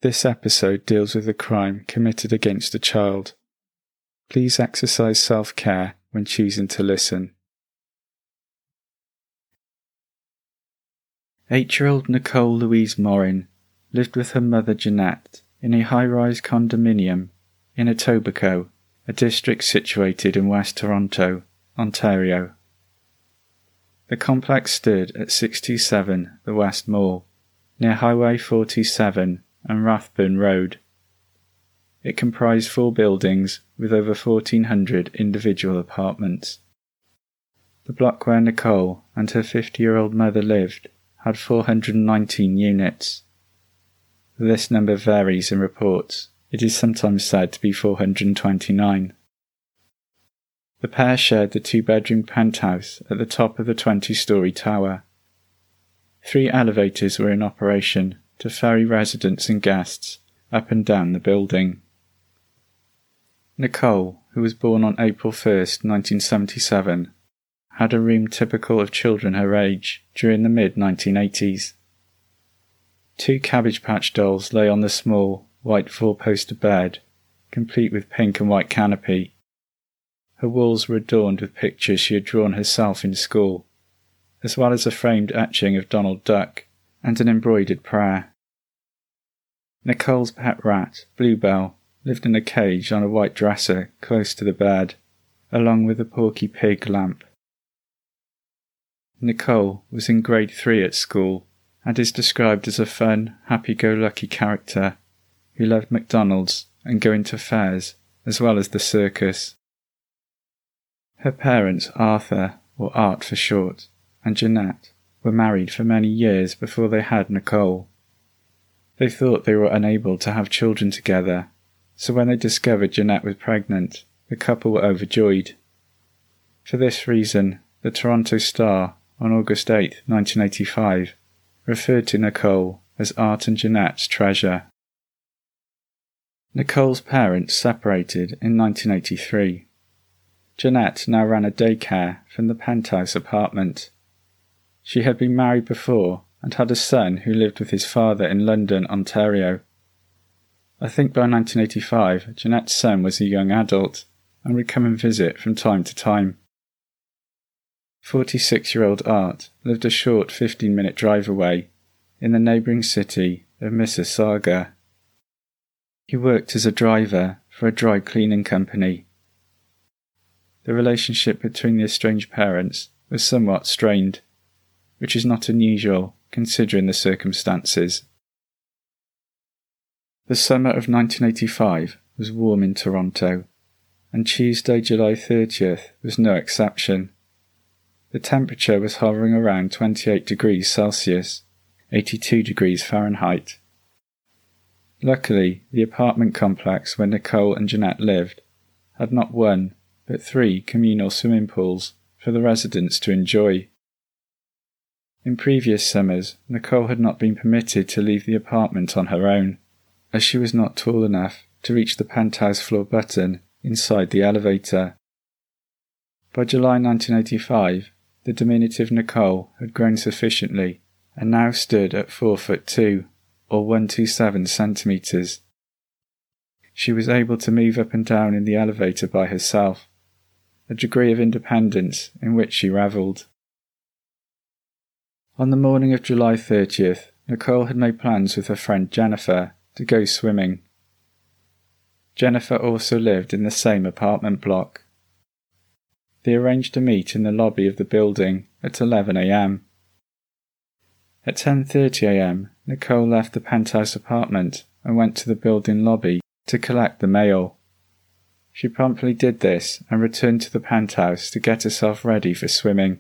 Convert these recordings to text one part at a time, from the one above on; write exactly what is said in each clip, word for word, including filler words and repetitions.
This episode deals with a crime committed against a child. Please exercise self-care when choosing to listen. Eight-year-old Nicole Louise Morin lived with her mother Jeanette in a high-rise condominium in Etobicoke, a district situated in West Toronto, Ontario. The complex stood at six two seven The West Mall, near Highway forty-seven and Rathburn Road. It comprised four buildings with over fourteen hundred individual apartments. The block where Nicole and her fifty-year-old mother lived had four hundred nineteen units. This number varies in reports. It is sometimes said to be four hundred twenty-nine. The pair shared the two-bedroom penthouse at the top of the twenty-storey tower. Three elevators were in operation to ferry residents and guests up and down the building. Nicole, who was born on April first, nineteen seventy-seven, had a room typical of children her age during the mid nineteen eighties. Two Cabbage Patch dolls lay on the small, white four-poster bed, complete with pink and white canopy. Her walls were adorned with pictures she had drawn herself in school, as well as a framed etching of Donald Duck and an embroidered prayer. Nicole's pet rat, Bluebell, lived in a cage on a white dresser close to the bed, along with a Porky Pig lamp. Nicole was in grade three at school and is described as a fun, happy-go-lucky character who loved McDonald's and going to fairs, as well as the circus. Her parents, Arthur, or Art for short, and Jeanette, were married for many years before they had Nicole. They thought they were unable to have children together, so when they discovered Jeanette was pregnant, the couple were overjoyed. For this reason, the Toronto Star, on August eighth, nineteen eighty-five, referred to Nicole as Art and Jeanette's treasure. Nicole's parents separated in nineteen eighty-three. Jeanette now ran a daycare from the penthouse apartment. She had been married before and had a son who lived with his father in London, Ontario. I think by nineteen eighty-five, Jeanette's son was a young adult and would come and visit from time to time. forty-six-year-old Art lived a short fifteen-minute drive away in the neighbouring city of Mississauga. He worked as a driver for a dry cleaning company. The relationship between the estranged parents was somewhat strained, which is not unusual considering the circumstances. The summer of nineteen eighty-five was warm in Toronto, and Tuesday, July thirtieth was no exception. The temperature was hovering around twenty-eight degrees Celsius, eighty-two degrees Fahrenheit. Luckily, the apartment complex where Nicole and Jeanette lived had not one, but three communal swimming pools for the residents to enjoy. In previous summers, Nicole had not been permitted to leave the apartment on her own, as she was not tall enough to reach the penthouse floor button inside the elevator. By July nineteen eighty-five, the diminutive Nicole had grown sufficiently and now stood at four foot two, or one hundred twenty-seven centimetres. She was able to move up and down in the elevator by herself, a degree of independence in which she revelled. On the morning of July thirtieth, Nicole had made plans with her friend Jennifer to go swimming. Jennifer also lived in the same apartment block. They arranged to meet in the lobby of the building at eleven a m. At ten thirty a m, Nicole left the penthouse apartment and went to the building lobby to collect the mail. She promptly did this and returned to the penthouse to get herself ready for swimming.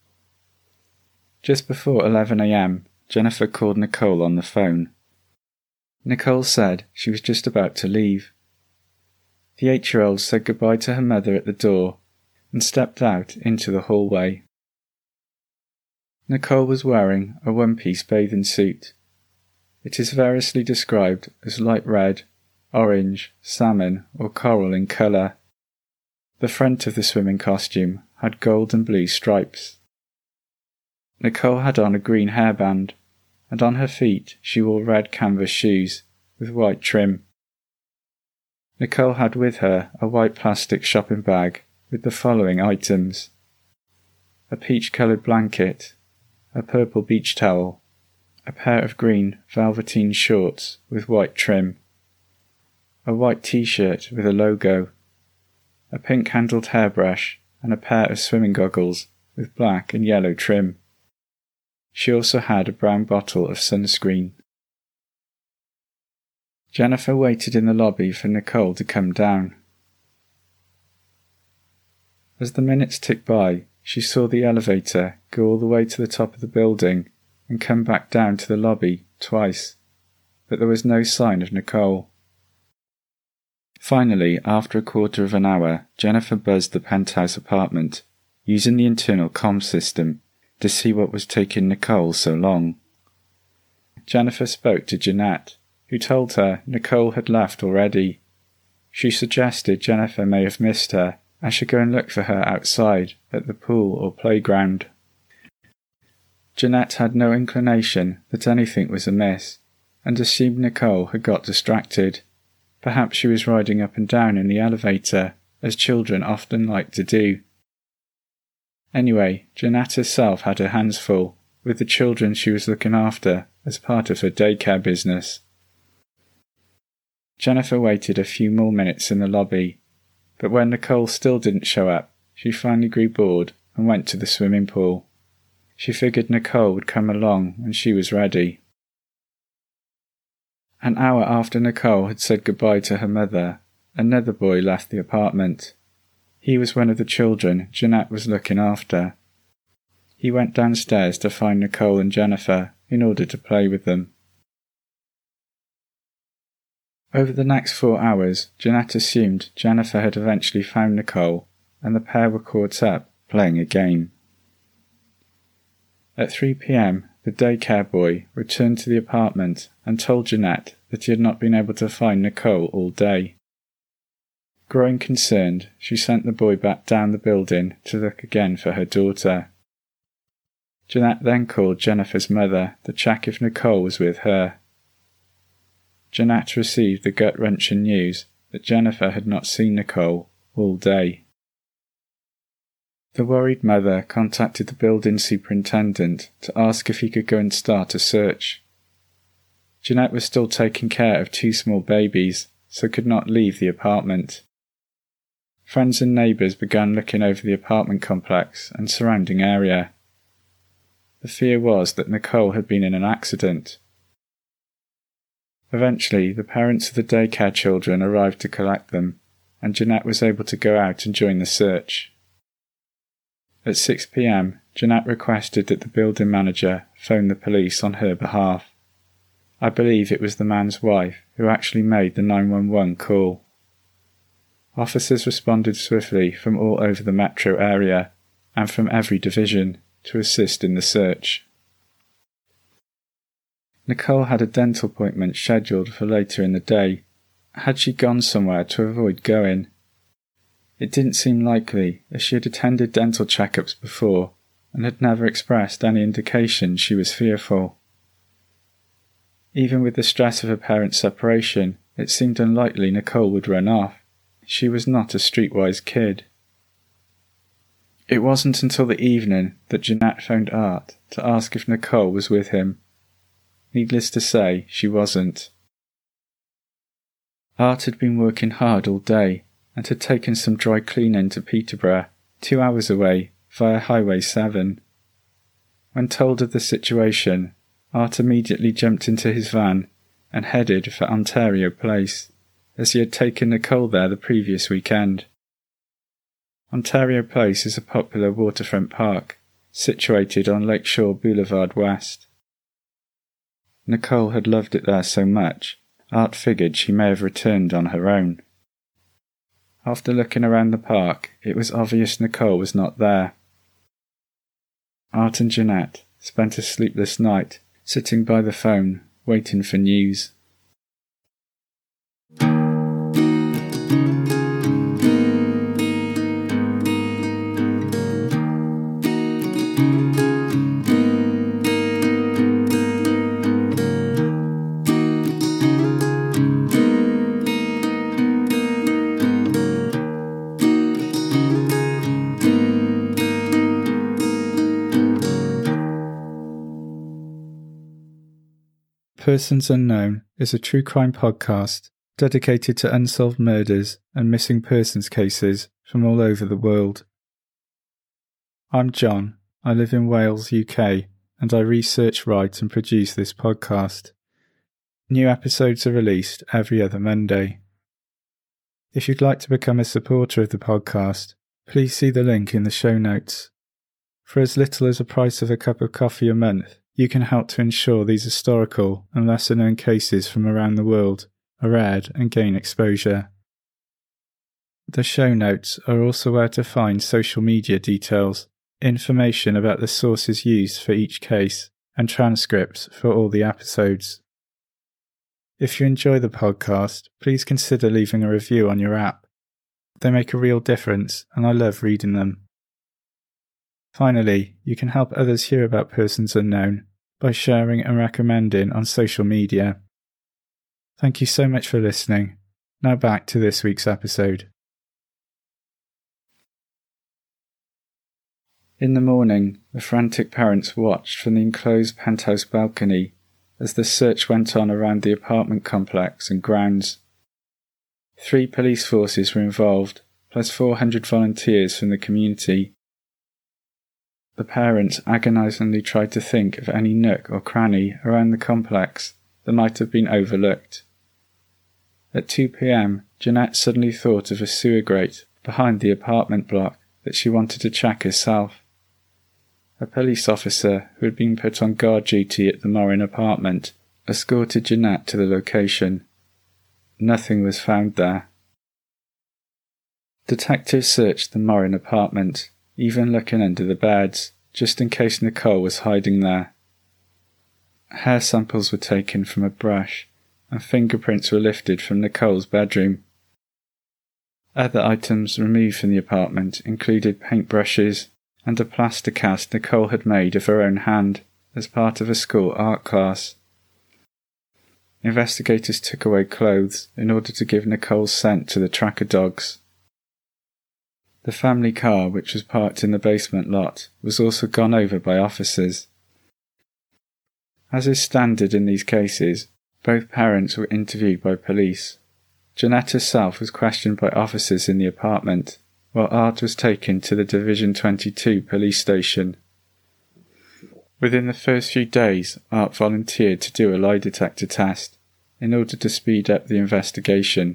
Just before eleven a m, Jennifer called Nicole on the phone. Nicole said she was just about to leave. The eight-year-old said goodbye to her mother at the door and stepped out into the hallway. Nicole was wearing a one-piece bathing suit. It is variously described as light red, orange, salmon, or coral in colour. The front of the swimming costume had gold and blue stripes. Nicole had on a green hairband, and on her feet she wore red canvas shoes with white trim. Nicole had with her a white plastic shopping bag with the following items: a peach-coloured blanket, a purple beach towel, a pair of green velveteen shorts with white trim, a white t-shirt with a logo, a pink-handled hairbrush, and a pair of swimming goggles with black and yellow trim. She also had a brown bottle of sunscreen. Jennifer waited in the lobby for Nicole to come down. As the minutes ticked by, she saw the elevator go all the way to the top of the building and come back down to the lobby twice, but there was no sign of Nicole. Finally, after a quarter of an hour, Jennifer buzzed the penthouse apartment, using the internal comm system, to see what was taking Nicole so long. Jennifer spoke to Jeanette, who told her Nicole had left already. She suggested Jennifer may have missed her and should go and look for her outside at the pool or playground. Jeanette had no inclination that anything was amiss, and assumed Nicole had got distracted. Perhaps she was riding up and down in the elevator, as children often like to do. Anyway, Jeanette herself had her hands full with the children she was looking after as part of her daycare business. Jennifer waited a few more minutes in the lobby, but when Nicole still didn't show up, she finally grew bored and went to the swimming pool. She figured Nicole would come along when she was ready. An hour after Nicole had said goodbye to her mother, another boy left the apartment. He was one of the children Jeanette was looking after. He went downstairs to find Nicole and Jennifer in order to play with them. Over the next four hours, Jeanette assumed Jennifer had eventually found Nicole, and the pair were caught up playing a game. At three p.m, the daycare boy returned to the apartment and told Jeanette that he had not been able to find Nicole all day. Growing concerned, she sent the boy back down the building to look again for her daughter. Jeanette then called Jennifer's mother to check if Nicole was with her. Jeanette received the gut-wrenching news that Jennifer had not seen Nicole all day. The worried mother contacted the building superintendent to ask if he could go and start a search. Jeanette was still taking care of two small babies, so could not leave the apartment. Friends and neighbours began looking over the apartment complex and surrounding area. The fear was that Nicole had been in an accident. Eventually, the parents of the daycare children arrived to collect them, and Jeanette was able to go out and join the search. At six p.m, Jeanette requested that the building manager phone the police on her behalf. I believe it was the man's wife who actually made the nine one one call. Officers responded swiftly from all over the metro area and from every division to assist in the search. Nicole had a dental appointment scheduled for later in the day. Had she gone somewhere to avoid going? It didn't seem likely, as she had attended dental checkups before and had never expressed any indication she was fearful. Even with the stress of her parents' separation, it seemed unlikely Nicole would run off. She was not a streetwise kid. It wasn't until the evening that Jeanette phoned Art to ask if Nicole was with him. Needless to say, she wasn't. Art had been working hard all day and had taken some dry cleaning to Peterborough, two hours away, via Highway seven. When told of the situation, Art immediately jumped into his van and headed for Ontario Place, as he had taken Nicole there the previous weekend. Ontario Place is a popular waterfront park, situated on Lakeshore Boulevard West. Nicole had loved it there so much, Art figured she may have returned on her own. After looking around the park, it was obvious Nicole was not there. Art and Jeanette spent a sleepless night sitting by the phone, waiting for news. Persons Unknown is a true crime podcast dedicated to unsolved murders and missing persons cases from all over the world. I'm John. I live in Wales, U K, and I research, write and produce this podcast. New episodes are released every other Monday. If you'd like to become a supporter of the podcast, please see the link in the show notes. For as little as the price of a cup of coffee a month, you can help to ensure these historical and lesser-known cases from around the world are read and gain exposure. The show notes are also where to find social media details, information about the sources used for each case, and transcripts for all the episodes. If you enjoy the podcast, please consider leaving a review on your app. They make a real difference, and I love reading them. Finally, you can help others hear about Persons Unknown by sharing and recommending on social media. Thank you so much for listening. Now back to this week's episode. In the morning, the frantic parents watched from the enclosed penthouse balcony as the search went on around the apartment complex and grounds. Three police forces were involved, plus four hundred volunteers from the community. The parents agonisingly tried to think of any nook or cranny around the complex that might have been overlooked. At two p.m, Jeanette suddenly thought of a sewer grate behind the apartment block that she wanted to check herself. A police officer who had been put on guard duty at the Morin apartment escorted Jeanette to the location. Nothing was found there. Detectives searched the Morin apartment, even looking under the beds, just in case Nicole was hiding there. Hair samples were taken from a brush, and fingerprints were lifted from Nicole's bedroom. Other items removed from the apartment included paintbrushes and a plaster cast Nicole had made of her own hand as part of a school art class. Investigators took away clothes in order to give Nicole's scent to the tracker dogs. The family car, which was parked in the basement lot, was also gone over by officers. As is standard in these cases, both parents were interviewed by police. Jeanette herself was questioned by officers in the apartment, while Art was taken to the Division twenty-two police station. Within the first few days, Art volunteered to do a lie detector test, in order to speed up the investigation.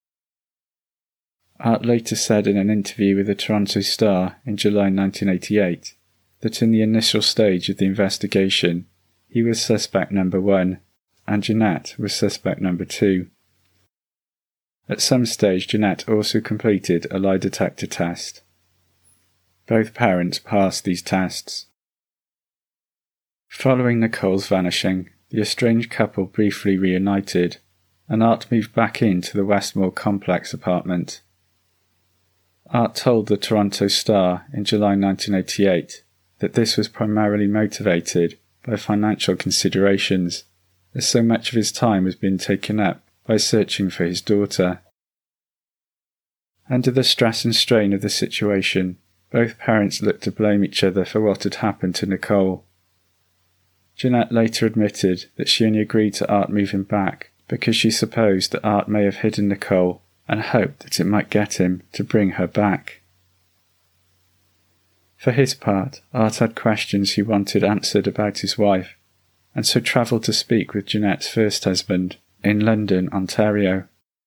Art later said in an interview with the Toronto Star in July nineteen eighty-eight that in the initial stage of the investigation, he was suspect number one, and Jeanette was suspect number two. At some stage, Jeanette also completed a lie detector test. Both parents passed these tests. Following Nicole's vanishing, the estranged couple briefly reunited, and Art moved back into the Westmore complex apartment. Art told the Toronto Star in July nineteen eighty-eight that this was primarily motivated by financial considerations, as so much of his time was being taken up by searching for his daughter. Under the stress and strain of the situation, both parents looked to blame each other for what had happened to Nicole. Jeanette later admitted that she only agreed to Art moving back because she supposed that Art may have hidden Nicole and hoped that it might get him to bring her back. For his part, Art had questions he wanted answered about his wife, and so travelled to speak with Jeanette's first husband in London, Ontario.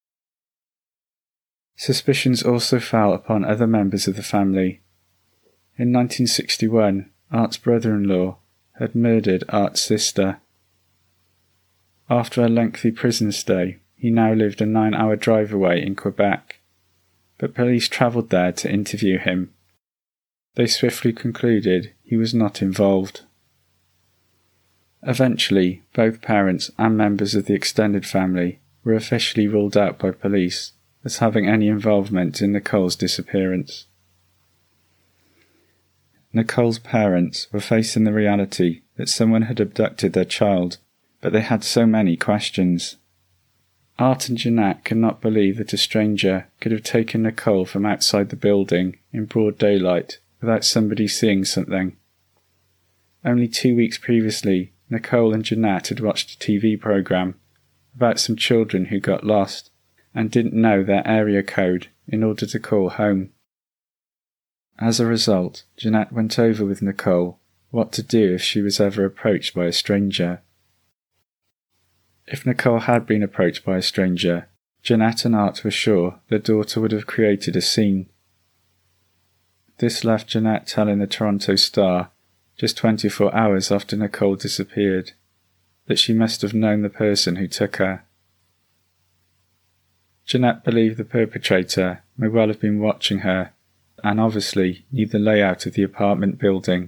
Suspicions also fell upon other members of the family. In nineteen sixty-one, Art's brother-in-law had murdered Art's sister. After a lengthy prison stay, he now lived a nine-hour drive away in Quebec, but police travelled there to interview him. They swiftly concluded he was not involved. Eventually, both parents and members of the extended family were officially ruled out by police as having any involvement in Nicole's disappearance. Nicole's parents were facing the reality that someone had abducted their child, but they had so many questions. Art and Jeanette could not believe that a stranger could have taken Nicole from outside the building in broad daylight without somebody seeing something. Only two weeks previously, Nicole and Jeanette had watched a T V programme about some children who got lost and didn't know their area code in order to call home. As a result, Jeanette went over with Nicole what to do if she was ever approached by a stranger. If Nicole had been approached by a stranger, Jeanette and Art were sure their daughter would have created a scene. This left Jeanette telling the Toronto Star, just twenty-four hours after Nicole disappeared, that she must have known the person who took her. Jeanette believed the perpetrator may well have been watching her, and obviously knew the layout of the apartment building.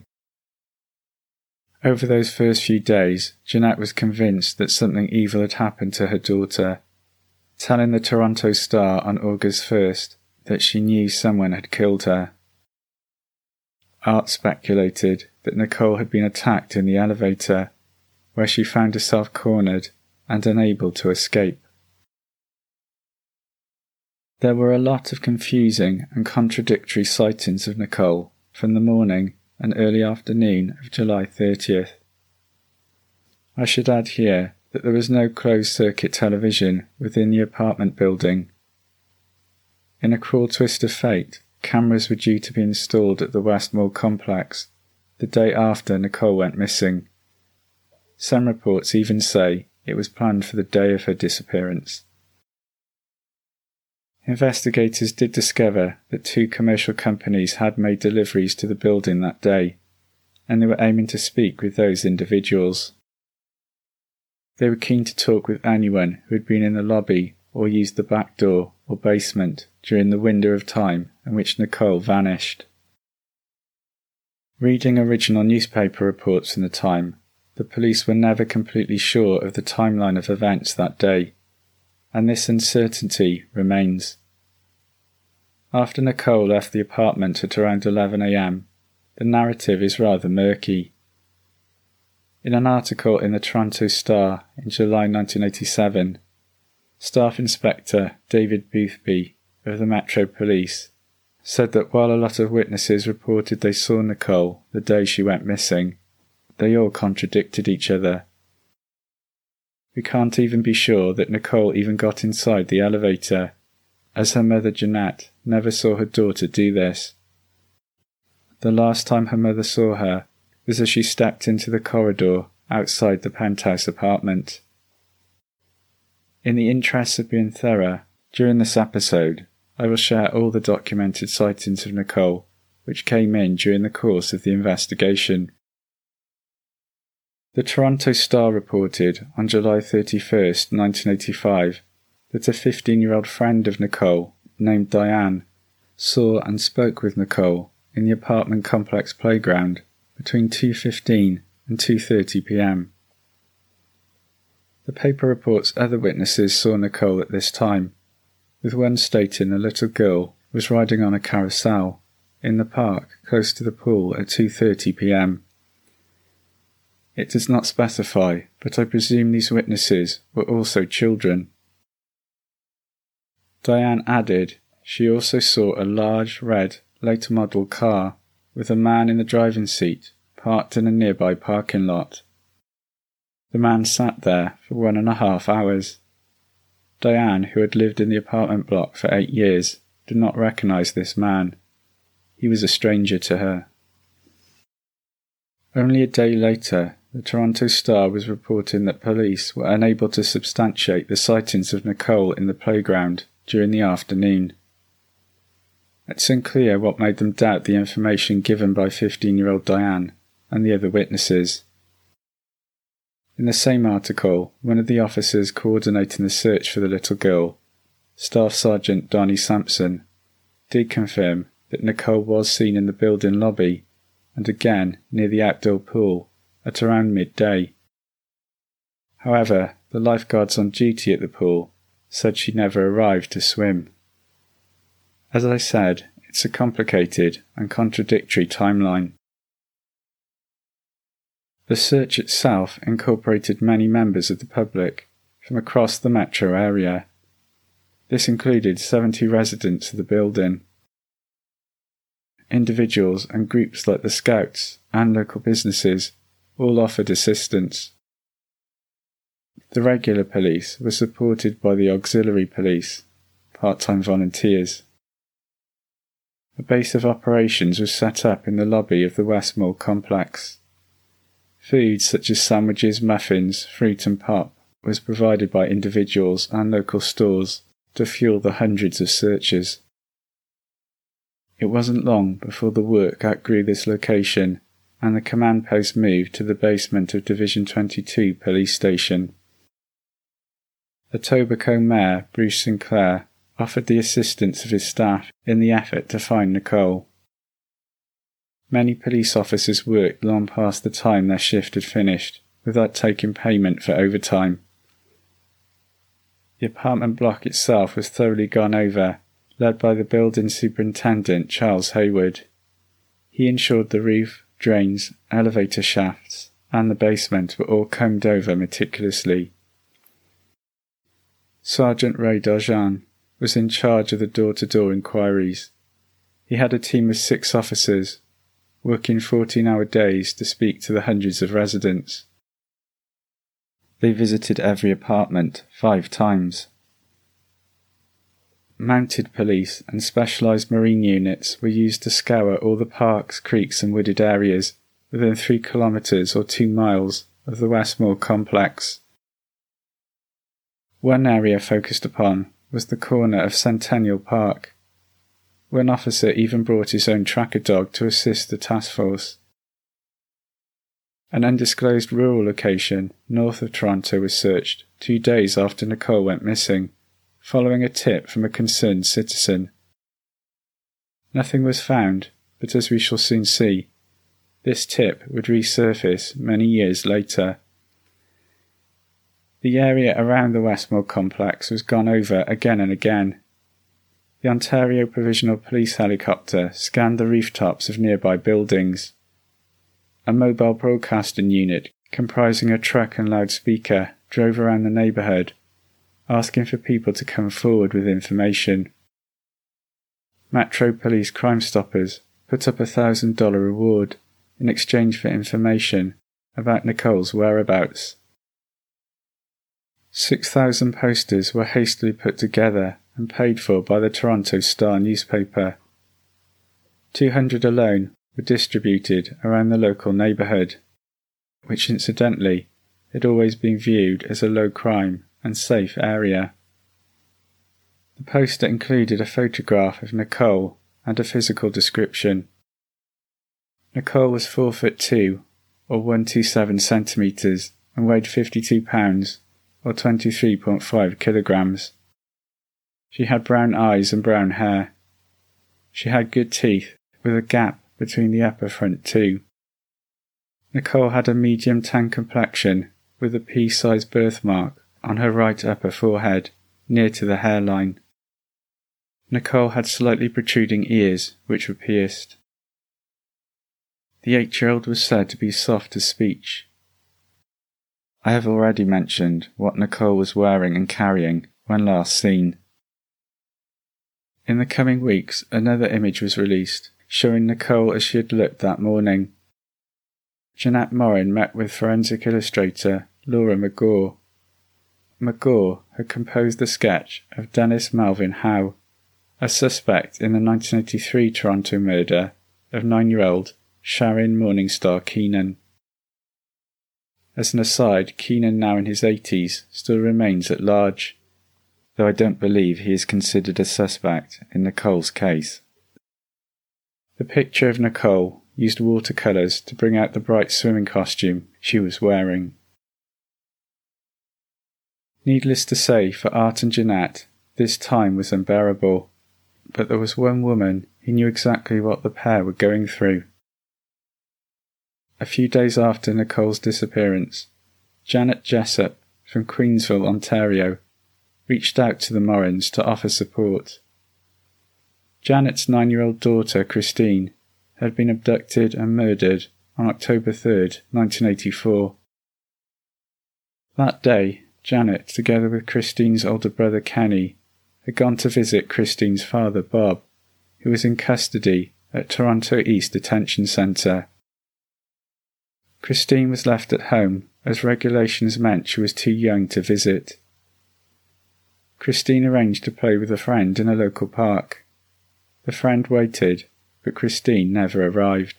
Over those first few days, Jeanette was convinced that something evil had happened to her daughter, telling the Toronto Star on August first that she knew someone had killed her. Art speculated that Nicole had been attacked in the elevator, where she found herself cornered and unable to escape. There were a lot of confusing and contradictory sightings of Nicole from the morning and early afternoon of July thirtieth. I should add here that there was no closed-circuit television within the apartment building. In a cruel twist of fate, cameras were due to be installed at the West Mall complex the day after Nicole went missing. Some reports even say it was planned for the day of her disappearance. Investigators did discover that two commercial companies had made deliveries to the building that day, and they were aiming to speak with those individuals. They were keen to talk with anyone who had been in the lobby or used the back door or basement during the window of time in which Nicole vanished. Reading original newspaper reports from the time, the police were never completely sure of the timeline of events that day, and this uncertainty remains. After Nicole left the apartment at around eleven a m, the narrative is rather murky. In an article in the Toronto Star in July nineteen eighty-seven, Staff Inspector David Boothby of the Metro Police said that while a lot of witnesses reported they saw Nicole the day she went missing, they all contradicted each other. We can't even be sure that Nicole even got inside the elevator, as her mother Jeanette never saw her daughter do this. The last time her mother saw her was as she stepped into the corridor outside the penthouse apartment. In the interests of being thorough, during this episode, I will share all the documented sightings of Nicole which came in during the course of the investigation. The Toronto Star reported on July thirty-first, nineteen eighty-five, that a fifteen-year-old friend of Nicole, named Diane, saw and spoke with Nicole in the apartment complex playground between two fifteen and two thirty p m. The paper reports other witnesses saw Nicole at this time, with one stating a little girl was riding on a carousel in the park close to the pool at two thirty p m. It does not specify, but I presume these witnesses were also children. Diane added she also saw a large red late model car with a man in the driving seat parked in a nearby parking lot. The man sat there for one and a half hours. Diane, who had lived in the apartment block for eight years, did not recognise this man. He was a stranger to her. Only a day later, the Toronto Star was reporting that police were unable to substantiate the sightings of Nicole in the playground during the afternoon. It's unclear what made them doubt the information given by fifteen-year-old Diane and the other witnesses. In the same article, one of the officers coordinating the search for the little girl, Staff Sergeant Donnie Sampson, did confirm that Nicole was seen in the building lobby and again near the outdoor pool at around midday. However, the lifeguards on duty at the pool said she never arrived to swim. As I said, it's a complicated and contradictory timeline. The search itself incorporated many members of the public from across the metro area. This included seventy residents of the building. Individuals and groups like the Scouts and local businesses all offered assistance. The regular police were supported by the auxiliary police, part-time volunteers. A base of operations was set up in the lobby of the Westmoor complex. Food such as sandwiches, muffins, fruit and pop was provided by individuals and local stores to fuel the hundreds of searchers. It wasn't long before the work outgrew this location and the command post moved to the basement of Division twenty-two police station. Etobicoke Mayor Bruce Sinclair offered the assistance of his staff in the effort to find Nicole. Many police officers worked long past the time their shift had finished, without taking payment for overtime. The apartment block itself was thoroughly gone over, led by the building superintendent Charles Hayward. He ensured the roof, drains, elevator shafts, and the basement were all combed over meticulously. Sergeant Ray Darjan was in charge of the door-to-door inquiries. He had a team of six officers, working fourteen-hour days to speak to the hundreds of residents. They visited every apartment five times. Mounted police and specialised marine units were used to scour all the parks, creeks and wooded areas within three kilometres or two miles of the Westmoor complex. One area focused upon was the corner of Centennial Park. One officer even brought his own tracker dog to assist the task force. An undisclosed rural location north of Toronto was searched two days after Nicole went missing, following a tip from a concerned citizen. Nothing was found, but as we shall soon see, this tip would resurface many years later. The area around the Westmoor complex was gone over again and again. The Ontario Provisional Police helicopter scanned the rooftops of nearby buildings. A mobile broadcasting unit comprising a truck and loudspeaker drove around the neighbourhood, asking for people to come forward with information. Metro Police Crime Stoppers put up a one thousand dollars reward in exchange for information about Nicole's whereabouts. Six thousand posters were hastily put together and paid for by the Toronto Star newspaper. Two hundred alone were distributed around the local neighbourhood, which incidentally had always been viewed as a low-crime and safe area. The poster included a photograph of Nicole and a physical description. Nicole was four foot two, or one hundred twenty-seven centimetres, and weighed fifty-two pounds, or twenty-three point five kilograms. She had brown eyes and brown hair. She had good teeth, with a gap between the upper front two. Nicole had a medium tan complexion, with a pea-sized birthmark on her right upper forehead, near to the hairline. Nicole had slightly protruding ears, which were pierced. The eight-year-old was said to be soft of speech. I have already mentioned what Nicole was wearing and carrying when last seen. In the coming weeks, another image was released, showing Nicole as she had looked that morning. Jeanette Morin met with forensic illustrator Laura McGaw. McGaw had composed the sketch of Dennis Melvin Howe, a suspect in the nineteen eighty-three Toronto murder of nine-year-old Sharon Morningstar Keenan. As an aside, Keenan, now in his eighties, still remains at large, though I don't believe he is considered a suspect in Nicole's case. The picture of Nicole used watercolours to bring out the bright swimming costume she was wearing. Needless to say, for Art and Jeanette, this time was unbearable, but there was one woman who knew exactly what the pair were going through. A few days after Nicole's disappearance, Janet Jessup from Queensville, Ontario, reached out to the Morins to offer support. Janet's nine-year-old daughter, Christine, had been abducted and murdered on October third, nineteen eighty-four. That day, Janet, together with Christine's older brother Kenny, had gone to visit Christine's father, Bob, who was in custody at Toronto East Detention Centre. Christine was left at home as regulations meant she was too young to visit. Christine arranged to play with a friend in a local park. The friend waited, but Christine never arrived.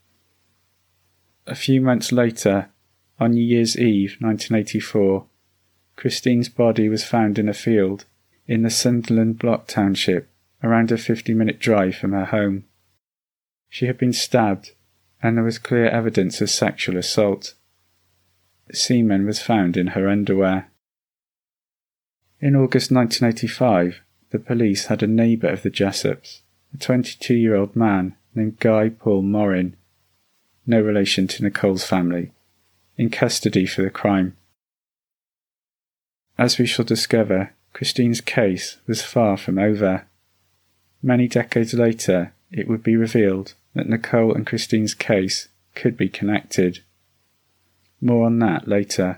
A few months later, on New Year's Eve nineteen eighty-four, Christine's body was found in a field in the Sunderland Block township, around a fifty-minute drive from her home. She had been stabbed, and there was clear evidence of sexual assault. Semen was found in her underwear. In August nineteen eighty-five, the police had a neighbour of the Jessops, a twenty-two-year-old man named Guy Paul Morin, no relation to Nicole's family, in custody for the crime. As we shall discover, Christine's case was far from over. Many decades later, it would be revealed that Nicole and Christine's case could be connected. More on that later.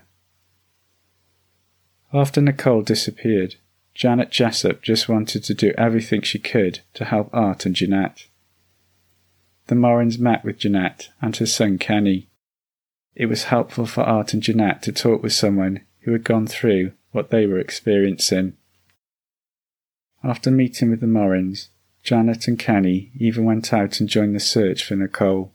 After Nicole disappeared, Janet Jessop just wanted to do everything she could to help Art and Jeanette. The Morins met with Jeanette and her son Kenny. It was helpful for Art and Jeanette to talk with someone who had gone through what they were experiencing. After meeting with the Morins, Janet and Kenny even went out and joined the search for Nicole.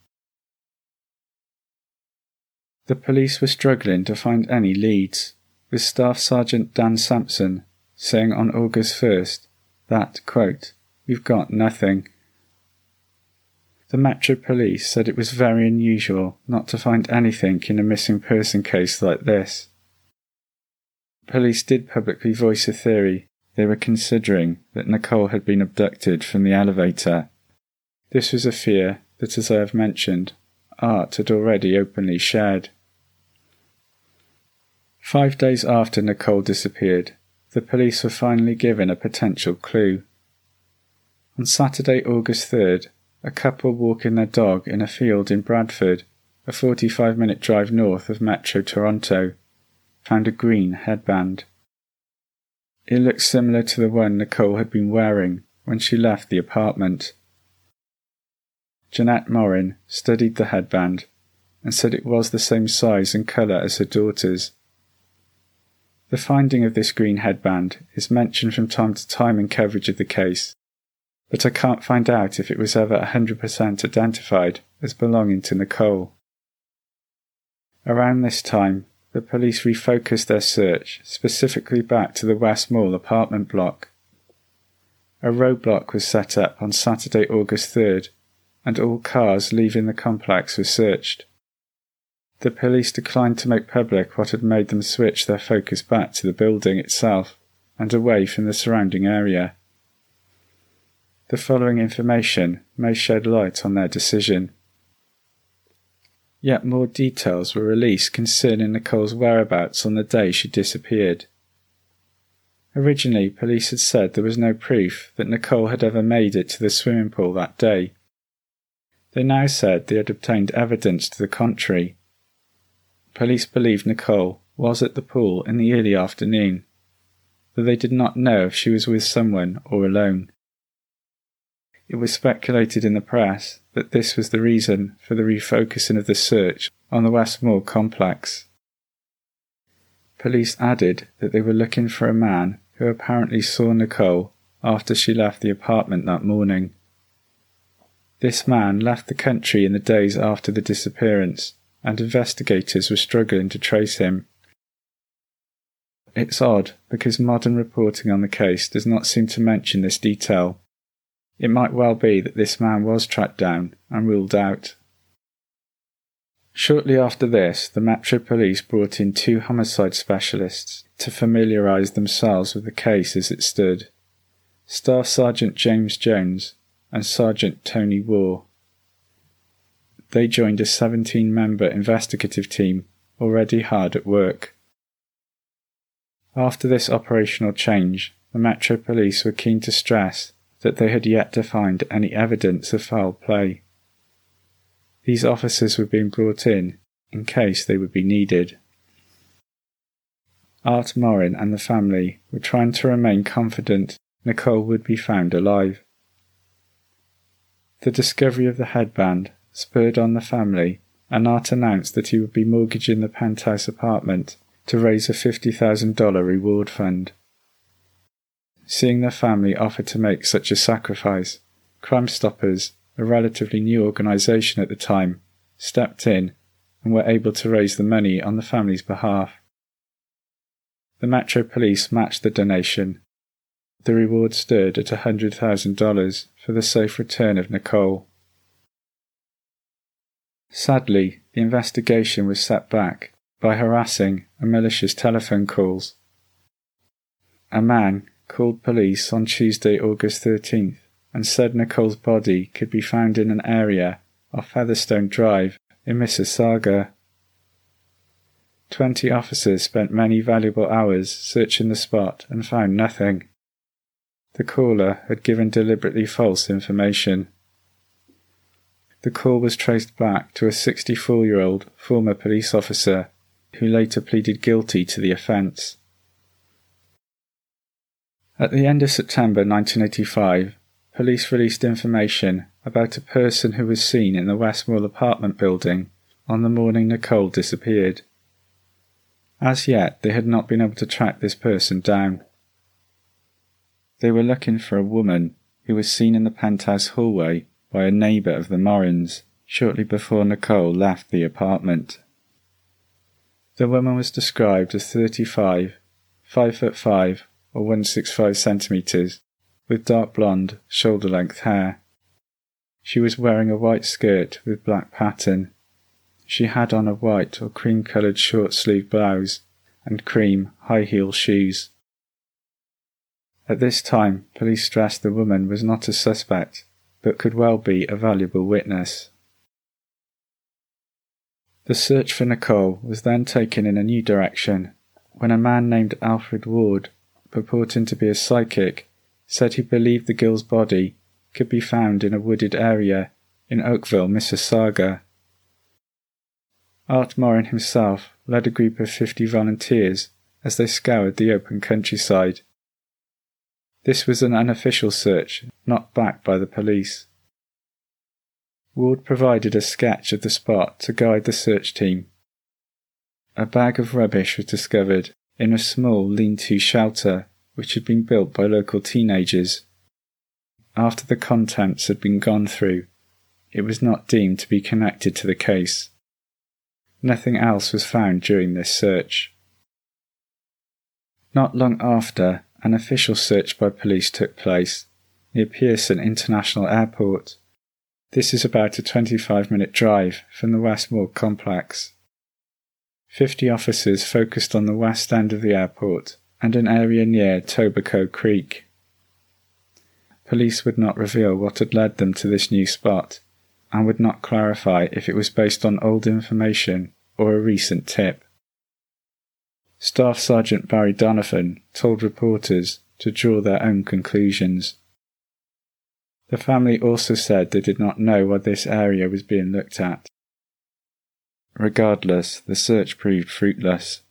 The police were struggling to find any leads, with Staff Sergeant Dan Sampson saying on August first that, quote, "We've got nothing." The Metro Police said it was very unusual not to find anything in a missing person case like this. Police did publicly voice a theory they were considering that Nicole had been abducted from the elevator. This was a fear that, as I have mentioned, Art had already openly shared. Five days after Nicole disappeared, the police were finally given a potential clue. On Saturday, August third, a couple walking their dog in a field in Bradford, a forty-five minute drive north of Metro Toronto, found a green headband. It looked similar to the one Nicole had been wearing when she left the apartment. Jeanette Morin studied the headband and said it was the same size and colour as her daughter's. The finding of this green headband is mentioned from time to time in coverage of the case, but I can't find out if it was ever one hundred percent identified as belonging to Nicole. Around this time, the police refocused their search specifically back to the West Mall apartment block. A roadblock was set up on Saturday, August third, and all cars leaving the complex were searched. The police declined to make public what had made them switch their focus back to the building itself and away from the surrounding area. The following information may shed light on their decision. Yet more details were released concerning Nicole's whereabouts on the day she disappeared. Originally, police had said there was no proof that Nicole had ever made it to the swimming pool that day. They now said they had obtained evidence to the contrary. Police believed Nicole was at the pool in the early afternoon, though they did not know if she was with someone or alone. It was speculated in the press that this was the reason for the refocusing of the search on the West Mall complex. Police added that they were looking for a man who apparently saw Nicole after she left the apartment that morning. This man left the country in the days after the disappearance, and investigators were struggling to trace him. It's odd because modern reporting on the case does not seem to mention this detail. It might well be that this man was tracked down and ruled out. Shortly after this, the Metro Police brought in two homicide specialists to familiarise themselves with the case as it stood, Staff Sergeant James Jones and Sergeant Tony Waugh. They joined a seventeen-member investigative team already hard at work. After this operational change, the Metro Police were keen to stress that they had yet to find any evidence of foul play. These officers were being brought in in case they would be needed. Art Morin and the family were trying to remain confident Nicole would be found alive. The discovery of the headband spurred on the family and Art announced that he would be mortgaging the penthouse apartment to raise a fifty thousand dollars reward fund. Seeing their family offer to make such a sacrifice, Crime Stoppers, a relatively new organisation at the time, stepped in and were able to raise the money on the family's behalf. The Metro Police matched the donation. The reward stood at one hundred thousand dollars for the safe return of Nicole. Sadly, the investigation was set back by harassing and malicious telephone calls. A man called police on Tuesday, August thirteenth, and said Nicole's body could be found in an area off Featherstone Drive in Mississauga. Twenty officers spent many valuable hours searching the spot and found nothing. The caller had given deliberately false information. The call was traced back to a sixty-four-year-old former police officer who later pleaded guilty to the offence. At the end of September nineteen eighty-five, police released information about a person who was seen in the Westmoor apartment building on the morning Nicole disappeared. As yet, they had not been able to track this person down. They were looking for a woman who was seen in the penthouse hallway by a neighbour of the Morins shortly before Nicole left the apartment. The woman was described as thirty-five, five foot five or one hundred sixty-five centimetres, with dark blonde, shoulder-length hair. She was wearing a white skirt with black pattern. She had on a white or cream-coloured short-sleeved blouse and cream, high-heel shoes. At this time, police stressed the woman was not a suspect, but could well be a valuable witness. The search for Nicole was then taken in a new direction, when a man named Alfred Ward, purporting to be a psychic, said he believed the girl's body could be found in a wooded area in Oakville, Mississauga. Art Morin himself led a group of fifty volunteers as they scoured the open countryside. This was an unofficial search, not backed by the police. Ward provided a sketch of the spot to guide the search team. A bag of rubbish was discovered in a small lean-to shelter which had been built by local teenagers. After the contents had been gone through, it was not deemed to be connected to the case. Nothing else was found during this search. Not long after, an official search by police took place near Pearson International Airport. This is about a twenty-five minute drive from the Westmoor complex. Fifty officers focused on the west end of the airport and an area near Tobacco Creek. Police would not reveal what had led them to this new spot, and would not clarify if it was based on old information or a recent tip. Staff Sergeant Barry Donovan told reporters to draw their own conclusions. The family also said they did not know why this area was being looked at. Regardless, the search proved fruitless.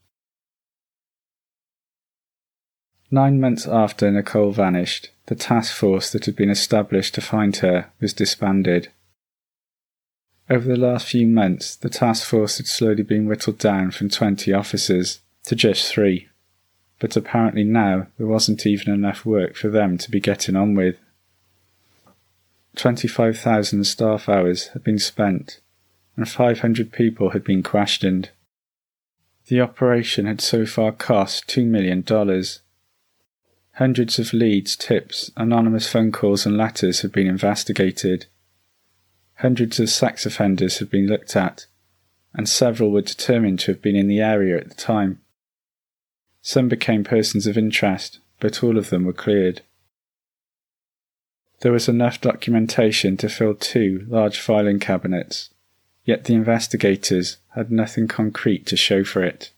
Nine months after Nicole vanished, the task force that had been established to find her was disbanded. Over the last few months, the task force had slowly been whittled down from twenty officers to just three, but apparently now there wasn't even enough work for them to be getting on with. twenty-five thousand staff hours had been spent, and five hundred people had been questioned. The operation had so far cost two million dollars. Hundreds of leads, tips, anonymous phone calls and letters had been investigated. Hundreds of sex offenders had been looked at, and several were determined to have been in the area at the time. Some became persons of interest, but all of them were cleared. There was enough documentation to fill two large filing cabinets, yet the investigators had nothing concrete to show for it.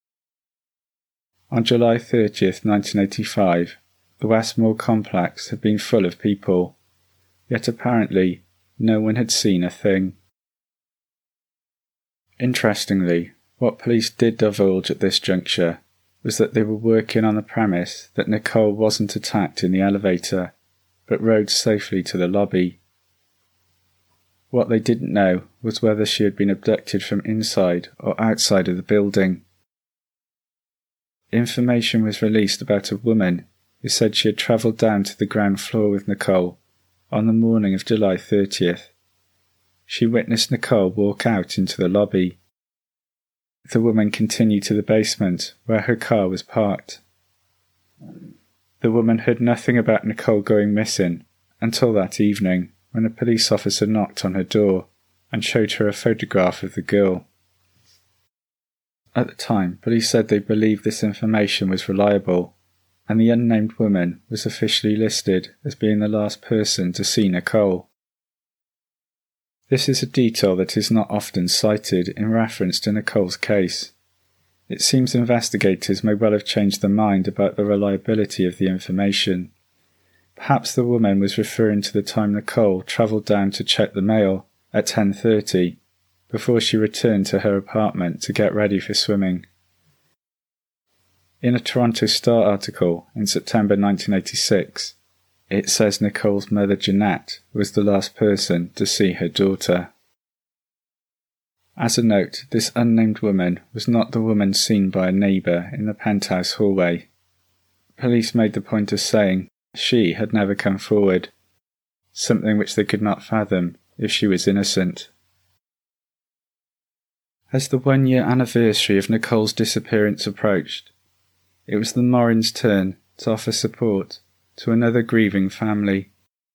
On July thirtieth, nineteen eighty-five, the Westmoor complex had been full of people, yet apparently no one had seen a thing. Interestingly, what police did divulge at this juncture was that they were working on the premise that Nicole wasn't attacked in the elevator, but rode safely to the lobby. What they didn't know was whether she had been abducted from inside or outside of the building. Information was released about a woman who said she had travelled down to the ground floor with Nicole on the morning of July thirtieth. She witnessed Nicole walk out into the lobby. The woman continued to the basement where her car was parked. The woman heard nothing about Nicole going missing until that evening, when a police officer knocked on her door and showed her a photograph of the girl. At the time, police said they believed this information was reliable, and the unnamed woman was officially listed as being the last person to see Nicole. This is a detail that is not often cited in reference to Nicole's case. It seems investigators may well have changed their mind about the reliability of the information. Perhaps the woman was referring to the time Nicole travelled down to check the mail at ten thirty, before she returned to her apartment to get ready for swimming. In a Toronto Star article in September nineteen eighty-six, it says Nicole's mother Jeanette was the last person to see her daughter. As a note, this unnamed woman was not the woman seen by a neighbour in the penthouse hallway. Police made the point of saying she had never come forward, something which they could not fathom if she was innocent. As the one-year anniversary of Nicole's disappearance approached, it was the Morins' turn to offer support to another grieving family.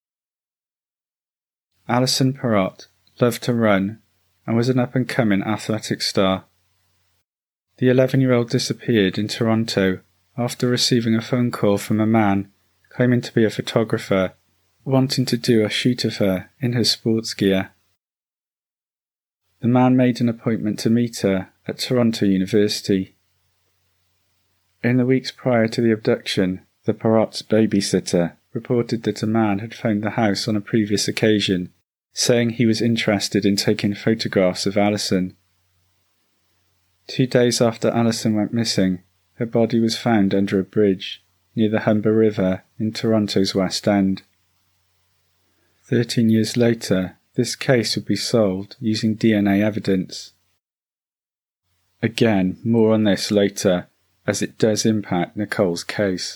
Alison Perrott loved to run and was an up-and-coming athletic star. The eleven-year-old disappeared in Toronto after receiving a phone call from a man claiming to be a photographer, wanting to do a shoot of her in her sports gear. The man made an appointment to meet her at Toronto University. In the weeks prior to the abduction, the Perrott's babysitter reported that a man had phoned the house on a previous occasion, saying he was interested in taking photographs of Alison. Two days after Alison went missing, her body was found under a bridge near the Humber River in Toronto's West End. Thirteen years later, this case would be solved using D N A evidence. Again, more on this later, as it does impact Nicole's case.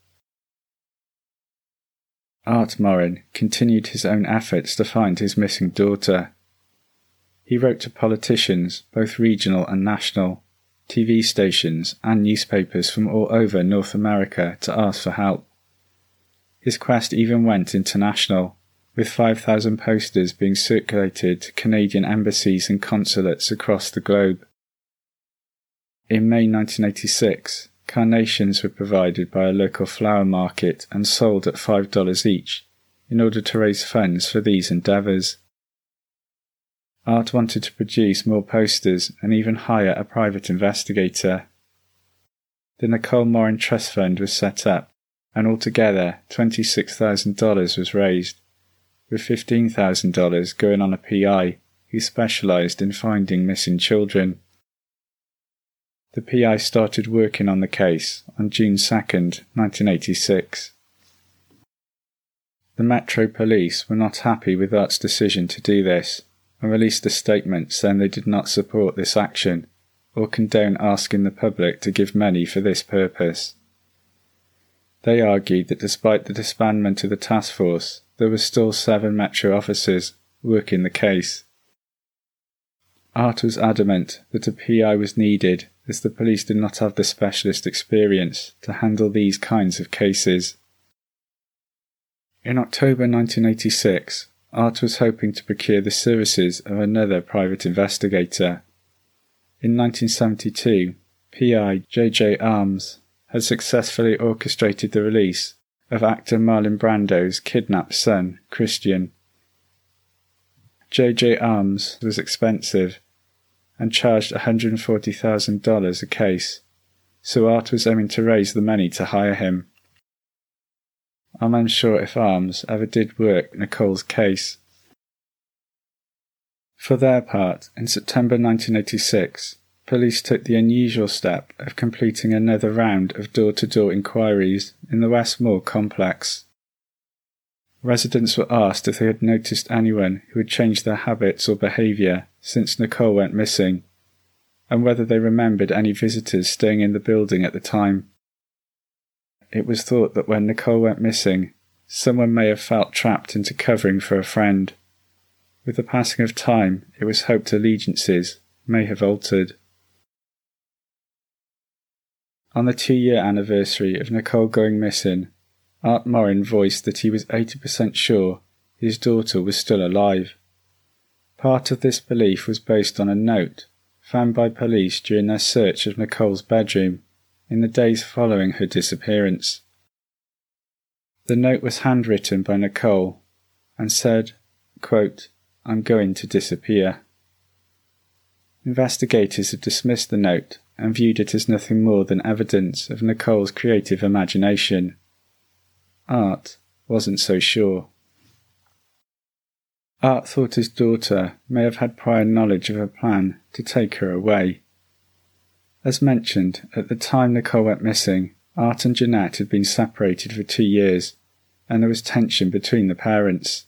Art Morin continued his own efforts to find his missing daughter. He wrote to politicians, both regional and national, T V stations and newspapers from all over North America to ask for help. His quest even went international, with five thousand posters being circulated to Canadian embassies and consulates across the globe. In May nineteen eighty-six, carnations were provided by a local flower market and sold at five dollars each, in order to raise funds for these endeavours. Art wanted to produce more posters and even hire a private investigator. The Nicole Morin Trust Fund was set up, and altogether twenty-six thousand dollars was raised, with fifteen thousand dollars going on a P I who specialised in finding missing children. The P I started working on the case on June second, nineteen eighty-six. The Metro Police were not happy with Art's decision to do this, and released a statement saying they did not support this action, or condone asking the public to give money for this purpose. They argued that despite the disbandment of the task force, there were still seven Metro officers working the case. Art was adamant that a P I was needed, as the police did not have the specialist experience to handle these kinds of cases. In October nineteen eighty-six, Art was hoping to procure the services of another private investigator. In nineteen seventy-two, P I J J Arms had successfully orchestrated the release of actor Marlon Brando's kidnapped son, Christian. J J Arms was expensive and charged one hundred forty thousand dollars a case, so Art was aiming to raise the money to hire him. I'm unsure if Arms ever did work Nicole's case. For their part, in September nineteen eighty-six, police took the unusual step of completing another round of door-to-door inquiries in the Westmoor complex. residents were asked if they had noticed anyone who had changed their habits or behaviour since Nicole went missing, and whether they remembered any visitors staying in the building at the time. It was thought that when Nicole went missing, someone may have felt trapped into covering for a friend. With the passing of time, it was hoped allegiances may have altered. On the two-year anniversary of Nicole going missing, Art Morin voiced that he was eighty percent sure his daughter was still alive. Part of this belief was based on a note found by police during their search of Nicole's bedroom in the days following her disappearance. The note was handwritten by Nicole and said, quote, "I'm going to disappear." Investigators had dismissed the note and viewed it as nothing more than evidence of Nicole's creative imagination. Art wasn't so sure. Art thought his daughter may have had prior knowledge of a plan to take her away. As mentioned, at the time Nicole went missing, Art and Jeanette had been separated for two years, and there was tension between the parents.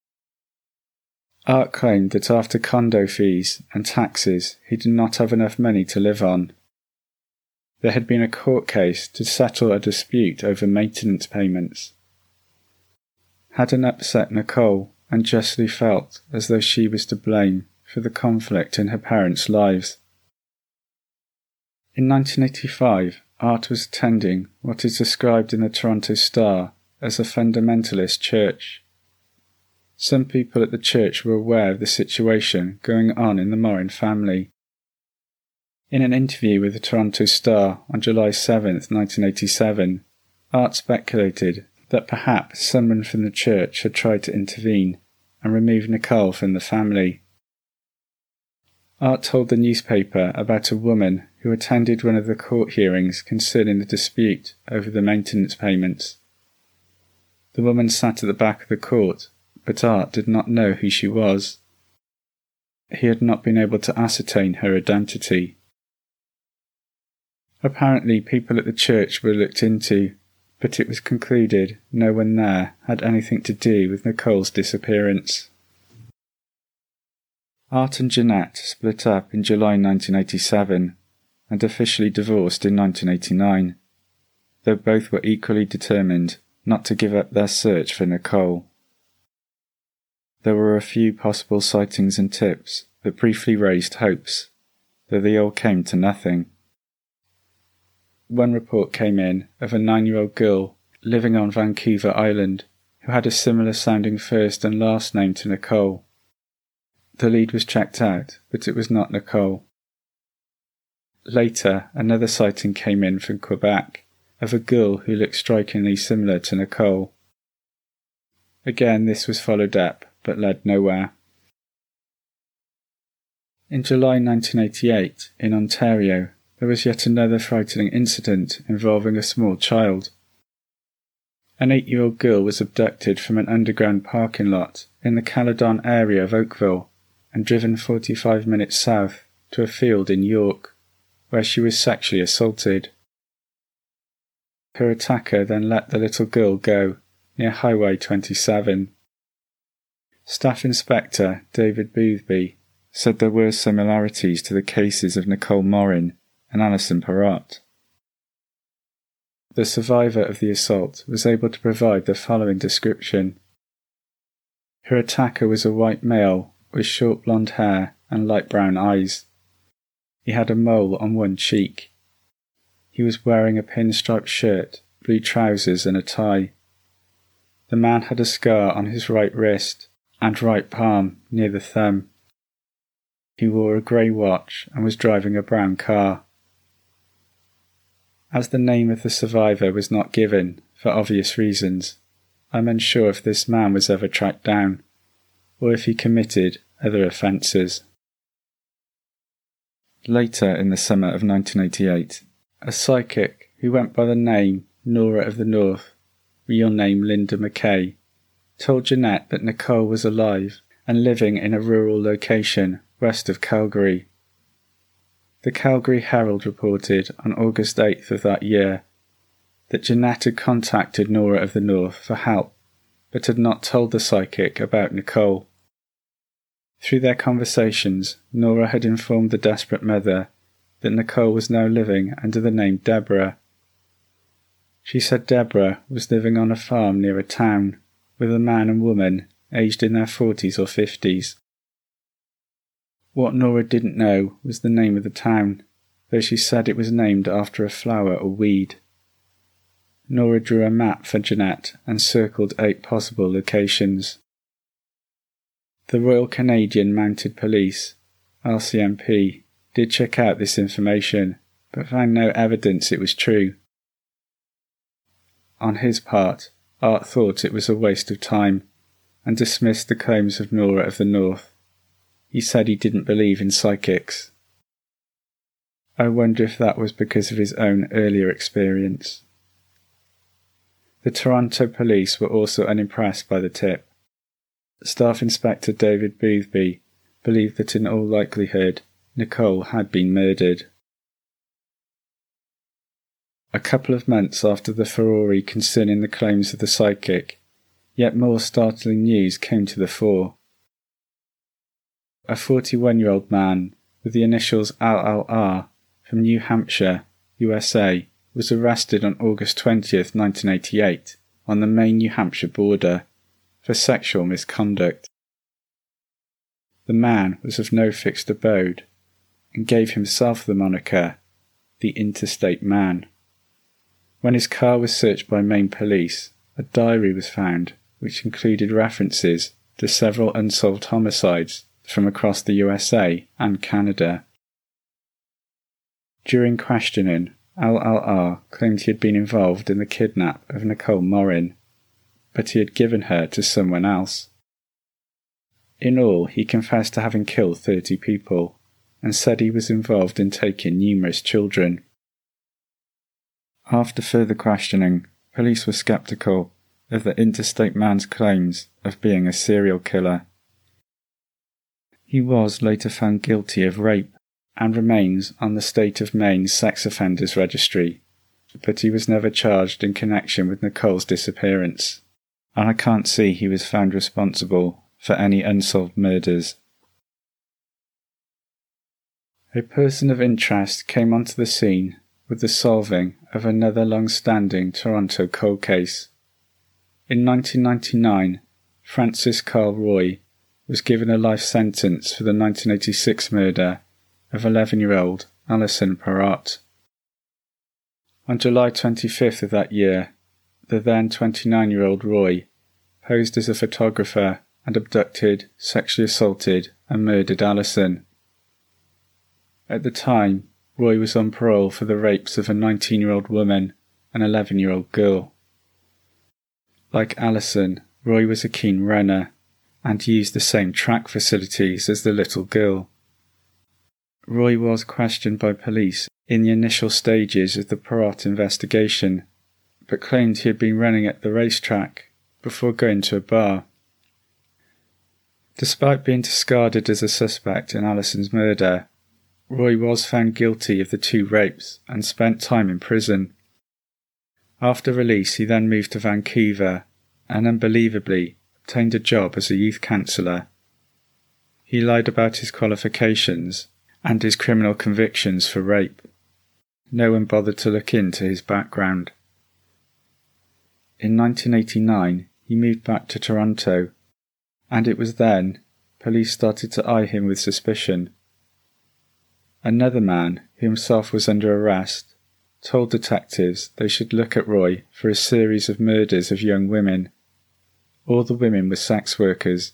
Art claimed that after condo fees and taxes, he did not have enough money to live on. There had been a court case to settle a dispute over maintenance payments. Hadden upset Nicole and justly felt as though she was to blame for the conflict in her parents' lives. In nineteen eighty-five, Art was attending what is described in the Toronto Star as a fundamentalist church. Some people at the church were aware of the situation going on in the Morin family. In an interview with the Toronto Star on July seventh, nineteen eighty-seven, Art speculated that perhaps someone from the church had tried to intervene and remove Nicole from the family. Art told the newspaper about a woman who attended one of the court hearings concerning the dispute over the maintenance payments. The woman sat at the back of the court, but Art did not know who she was. He had not been able to ascertain her identity. Apparently people at the church were looked into, but it was concluded no one there had anything to do with Nicole's disappearance. Art and Jeanette split up in July nineteen eighty-seven and officially divorced in nineteen eighty-nine, though both were equally determined not to give up their search for Nicole. There were a few possible sightings and tips that briefly raised hopes, though they all came to nothing. One report came in of a nine-year-old girl living on Vancouver Island who had a similar sounding first and last name to Nicole. The lead was checked out, but it was not Nicole. Later, another sighting came in from Quebec of a girl who looked strikingly similar to Nicole. Again, this was followed up, but led nowhere. In July nineteen eighty-eight, in Ontario, there was yet another frightening incident involving a small child. An eight-year-old girl was abducted from an underground parking lot in the Caledon area of Oakville and driven forty-five minutes south to a field in York, where she was sexually assaulted. Her attacker then let the little girl go near Highway twenty-seven. Staff Inspector David Boothby said there were similarities to the cases of Nicole Morin and Alison Perrott. The survivor of the assault was able to provide the following description. Her attacker was a white male with short blonde hair and light brown eyes. He had a mole on one cheek. He was wearing a pinstripe shirt, blue trousers and a tie. The man had a scar on his right wrist and right palm near the thumb. He wore a grey watch and was driving a brown car. As the name of the survivor was not given, for obvious reasons, I'm unsure if this man was ever tracked down, or if he committed other offences. Later in the summer of nineteen eighty-eight, a psychic who went by the name Nora of the North, real name Linda McKay, told Jeanette that Nicole was alive and living in a rural location west of Calgary. The Calgary Herald reported on August eighth of that year that Jeanette had contacted Nora of the North for help but had not told the psychic about Nicole. Through their conversations, Nora had informed the desperate mother that Nicole was now living under the name Deborah. She said Deborah was living on a farm near a town with a man and woman aged in their forties or fifties. What Nora didn't know was the name of the town, though she said it was named after a flower or weed. Nora drew a map for Jeanette and circled eight possible locations. The Royal Canadian Mounted Police, R C M P, did check out this information, but found no evidence it was true. On his part, Art thought it was a waste of time, and dismissed the claims of Nora of the North. He said he didn't believe in psychics. I wonder if that was because of his own earlier experience. The Toronto police were also unimpressed by the tip. Staff Inspector David Boothby believed that in all likelihood Nicole had been murdered. A couple of months after the furore concerning the claims of the psychic, yet more startling news came to the fore. A forty-one-year-old man with the initials L L R from New Hampshire, U S A, was arrested on August twentieth, nineteen eighty-eight, on the Maine New Hampshire border, for sexual misconduct. The man was of no fixed abode, and gave himself the moniker, the Interstate Man. When his car was searched by Maine police, a diary was found which included references to several unsolved homicides from across the U S A and Canada. During questioning, L L R claimed he had been involved in the kidnap of Nicole Morin, but he had given her to someone else. In all, he confessed to having killed thirty people, and said he was involved in taking numerous children. After further questioning, police were sceptical of the Interstate Man's claims of being a serial killer. He was later found guilty of rape and remains on the state of Maine's sex offenders registry, but he was never charged in connection with Nicole's disappearance, and I can't see he was found responsible for any unsolved murders. A person of interest came onto the scene with the solving of another long-standing Toronto cold case. In nineteen ninety-nine, Francis Carl Roy was given a life sentence for the nineteen eighty-six murder of eleven-year-old Alison Perrott. On July twenty-fifth of that year, the then twenty-nine-year-old Roy posed as a photographer and abducted, sexually assaulted and murdered Alison. At the time, Roy was on parole for the rapes of a nineteen-year-old woman and eleven-year-old girl. Like Alison, Roy was a keen runner and used the same track facilities as the little girl. Roy was questioned by police in the initial stages of the Perrott investigation, but claimed he had been running at the racetrack before going to a bar. Despite being discarded as a suspect in Alison's murder, Roy was found guilty of the two rapes and spent time in prison. After release, he then moved to Vancouver and unbelievably obtained a job as a youth counsellor. He lied about his qualifications and his criminal convictions for rape. No one bothered to look into his background. In nineteen eighty-nine, he moved back to Toronto, and it was then police started to eye him with suspicion. Another man, who himself was under arrest, told detectives they should look at Roy for a series of murders of young women. All the women were sex workers.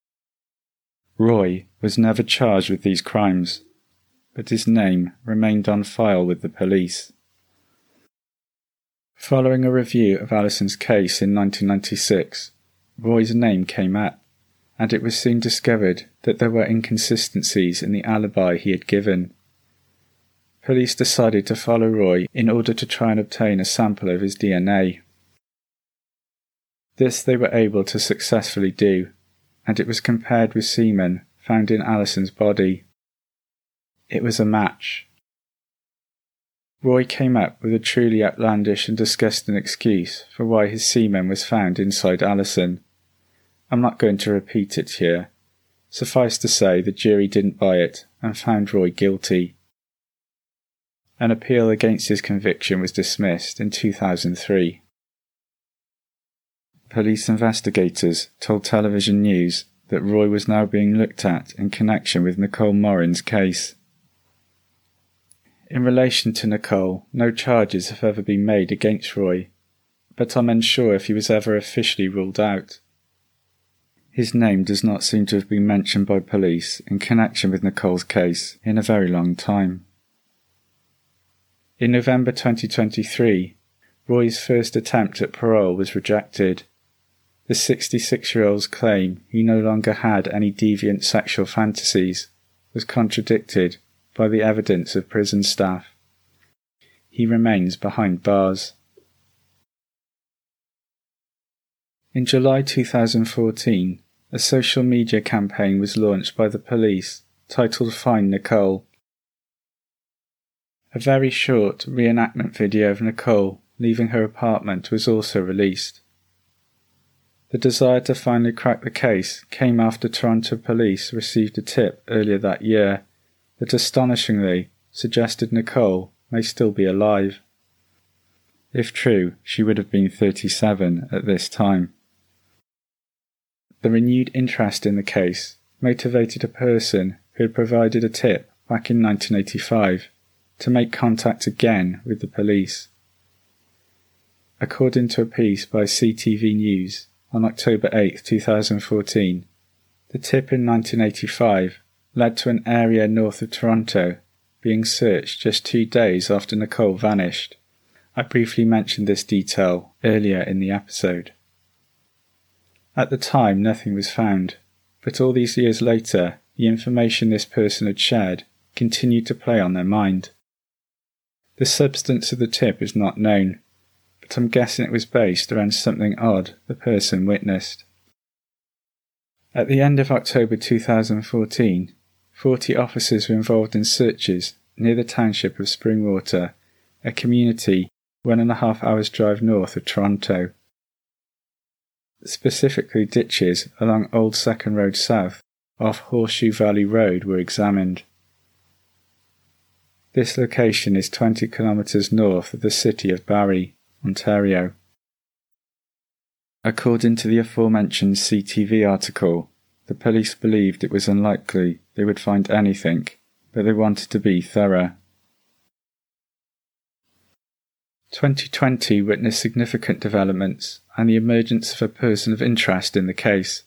Roy was never charged with these crimes, but his name remained on file with the police. Following a review of Alison's case in nineteen ninety-six, Roy's name came up, and it was soon discovered that there were inconsistencies in the alibi he had given. Police decided to follow Roy in order to try and obtain a sample of his D N A. This they were able to successfully do, and it was compared with semen found in Alison's body. It was a match. Roy came up with a truly outlandish and disgusting excuse for why his semen was found inside Alison. I'm not going to repeat it here. Suffice to say, the jury didn't buy it and found Roy guilty. An appeal against his conviction was dismissed in two thousand three. Police investigators told Television News that Roy was now being looked at in connection with Nicole Morin's case. In relation to Nicole, no charges have ever been made against Roy, but I'm unsure if he was ever officially ruled out. His name does not seem to have been mentioned by police in connection with Nicole's case in a very long time. In November twenty twenty-three, Roy's first attempt at parole was rejected. The sixty-six-year-old's claim he no longer had any deviant sexual fantasies was contradicted by the evidence of prison staff. He remains behind bars. In July two thousand fourteen, a social media campaign was launched by the police titled Find Nicole. A very short reenactment video of Nicole leaving her apartment was also released. The desire to finally crack the case came after Toronto police received a tip earlier that year that astonishingly suggested Nicole may still be alive. If true, she would have been thirty-seven at this time. The renewed interest in the case motivated a person who had provided a tip back in nineteen eighty-five to make contact again with the police. According to a piece by C T V News on October eighth, two thousand fourteen, the tip in nineteen eighty-five led to an area north of Toronto being searched just two days after Nicole vanished. I briefly mentioned this detail earlier in the episode. At the time, nothing was found, but all these years later, the information this person had shared continued to play on their mind. The substance of the tip is not known, but I'm guessing it was based around something odd the person witnessed. At the end of October two thousand fourteen, forty officers were involved in searches near the township of Springwater, a community one and a half hours drive north of Toronto. Specifically, ditches along Old Second Road South off Horseshoe Valley Road were examined. This location is twenty kilometres north of the city of Barrie, Ontario. According to the aforementioned C T V article, the police believed it was unlikely they would find anything, but they wanted to be thorough. twenty twenty witnessed significant developments and the emergence of a person of interest in the case.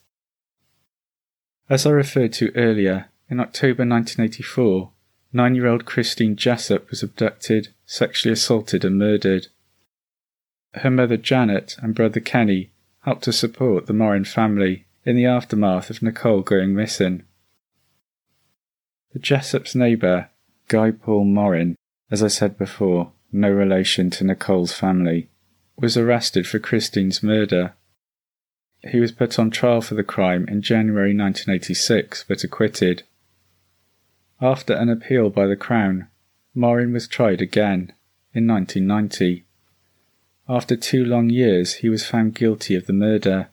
As I referred to earlier, in October nineteen eighty-four, nine-year-old Christine Jessup was abducted, sexually assaulted and murdered. Her mother Janet and brother Kenny helped to support the Morin family in the aftermath of Nicole going missing. The Jessup's neighbour, Guy Paul Morin, as I said before, no relation to Nicole's family, was arrested for Christine's murder. He was put on trial for the crime in January nineteen eighty-six, but acquitted. After an appeal by the Crown, Morin was tried again, in nineteen ninety. After two long years, he was found guilty of the murder.